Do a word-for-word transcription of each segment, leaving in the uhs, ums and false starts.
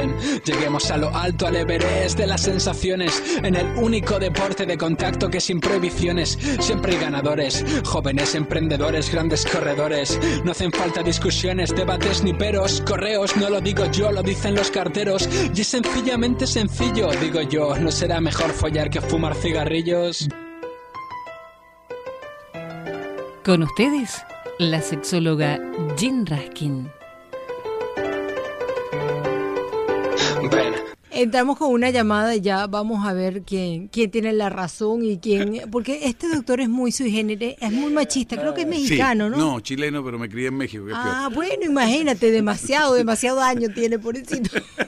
Ven, lleguemos a lo alto, al Everest de las sensaciones, en el único deporte de contacto que sin prohibiciones. Siempre hay ganadores, jóvenes emprendedores, grandes corredores. No hacen falta discusiones, debates ni peros. Correos, no lo digo yo, lo dicen los carteros. Y es sencillamente sencillo, digo yo. ¿No será mejor follar que fumar cigarrillos? Con ustedes, la sexóloga Jean Raskin. Ven. Entramos con una llamada y ya vamos a ver quién quién tiene la razón y quién... Porque este doctor es muy sui generis, es muy machista, creo que es mexicano, sí, ¿no? No, chileno, pero me crié en México, que es Ah, peor. bueno, imagínate, demasiado, demasiado años tiene, pobrecito.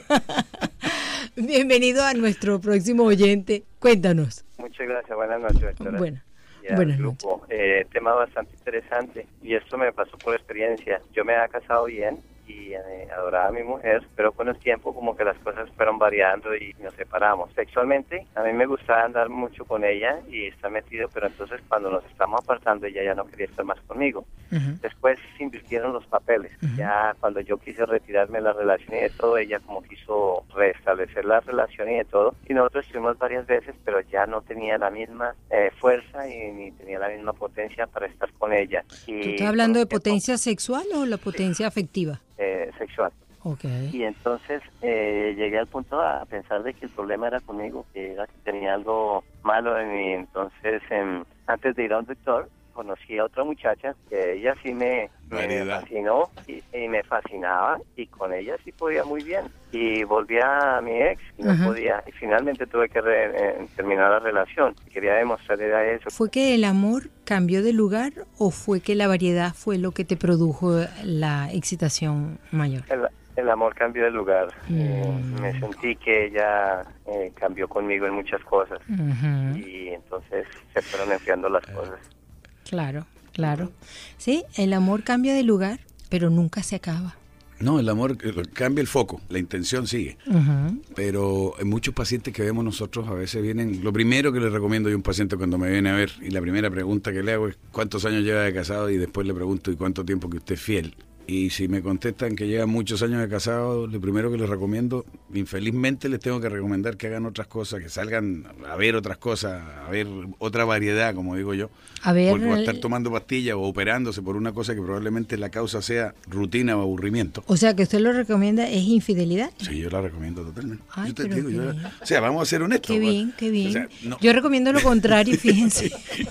Bienvenido a nuestro próximo oyente, cuéntanos. Muchas gracias, buenas noches, doctora. Bueno, Y al buenas grupo. Eh, tema bastante interesante y esto me pasó por experiencia. Yo me había casado bien y eh, adoraba a mi mujer, pero con el tiempo como que las cosas fueron variando y nos separamos. Sexualmente, a mí me gustaba andar mucho con ella y estar metido, pero entonces cuando nos estamos apartando ella ya no quería estar más conmigo. Uh-huh. Después se invirtieron los papeles. Uh-huh. Ya cuando yo quise retirarme de la relación y de todo, ella como quiso restablecer la relación y de todo. Y nosotros estuvimos varias veces, pero ya no tenía la misma eh, fuerza y ni tenía la misma potencia para estar con ella. Y ¿Tú estás hablando de con el tiempo, potencia sexual o la potencia afectiva? eh, sexual. Okay. Y entonces eh, llegué al punto a pensar de que el problema era conmigo, que era que tenía algo malo en mí. Entonces, eh, antes de ir a un doctor, conocí a otra muchacha que ella sí me, me fascinó y, y me fascinaba y con ella sí podía muy bien. Y volví a mi ex y no Ajá. podía. Y finalmente tuve que re, eh, terminar la relación. Quería demostrarle a eso. ¿Fue que el amor cambió de lugar o fue que la variedad fue lo que te produjo la excitación mayor? El, el amor cambió de lugar. Mm. Eh, me sentí que ella eh, cambió conmigo en muchas cosas. Uh-huh. Y entonces se fueron enfriando las cosas. Claro, claro. Sí, el amor cambia de lugar, pero nunca se acaba. No, el amor eh, cambia el foco, la intención sigue. Uh-huh. Pero en muchos pacientes que vemos nosotros a veces vienen, lo primero que le recomiendo yo a un paciente cuando me viene a ver, y la primera pregunta que le hago es ¿cuántos años lleva de casado? Y después le pregunto ¿y cuánto tiempo que usted es fiel? Y si me contestan que llevan muchos años de casado, lo primero que les recomiendo, infelizmente les tengo que recomendar que hagan otras cosas, que salgan a ver otras cosas, a ver otra variedad, como digo yo. A ver, porque va a el- estar tomando pastillas o operándose por una cosa que probablemente la causa sea rutina o aburrimiento. O sea, que usted lo recomienda es infidelidad. Sí, yo la recomiendo totalmente. Ay, yo te pero digo, qué yo- bien. o sea, vamos a ser honestos. Qué pues. bien, qué bien. O sea, no- Yo recomiendo lo contrario, fíjense.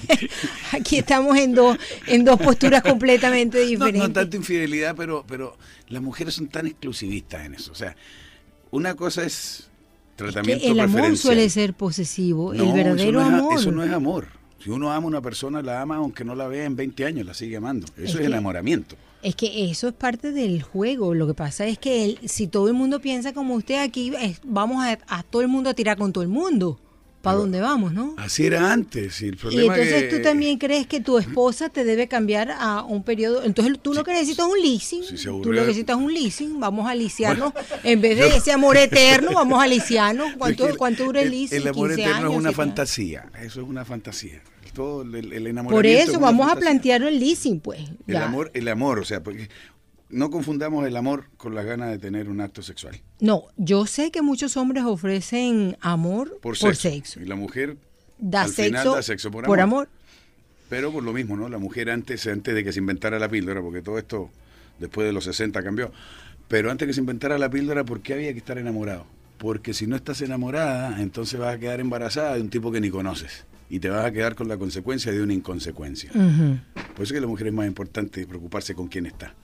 Aquí estamos en dos en dos posturas completamente No, diferentes. no tanto infidelidad, pero, pero las mujeres son tan exclusivistas en eso. O sea, una cosa es tratamiento Que el amor preferencial. suele ser posesivo, No, el verdadero eso no es, amor. Eso no es amor. Si uno ama a una persona, la ama aunque no la vea en veinte años, la sigue amando. Eso Es es, que- enamoramiento. Es que eso es parte del juego. Lo que pasa es que el- si todo el mundo piensa como usted aquí, es- vamos a, a todo el mundo a tirar con todo el mundo. ¿Para dónde vamos, no? Así era antes. Y, el Y problema entonces que, tú también crees que tu esposa te debe cambiar a un periodo. Entonces tú lo que necesitas es un leasing. si se Tú aburrió lo que de- necesitas es un leasing. Vamos a liciarnos. En vez de ese amor eterno, vamos a liciarnos. ¿Cuánto, Es que el- cuánto dura el el- leasing? El amor quince eterno años, es una siete años. fantasía. Eso es una fantasía. Todo el, el enamoramiento. Por es eso una vamos a fantasía. plantear el leasing, pues. El Ya. amor, el amor, o sea, porque no confundamos el amor con las ganas de tener un acto sexual. No, yo sé que muchos hombres ofrecen amor Por por sexo. sexo. Y la mujer Da al final sexo, da sexo por por amor. amor. Pero por lo mismo, ¿no? La mujer antes, antes de que se inventara la píldora, porque todo esto después de los sesenta cambió, pero antes de que se inventara la píldora, ¿por qué había que estar enamorado? Porque si no estás enamorada, entonces vas a quedar embarazada de un tipo que ni conoces. Y te vas a quedar con la consecuencia de una inconsecuencia. Ujú. Por eso que la mujer es más importante preocuparse con quién está.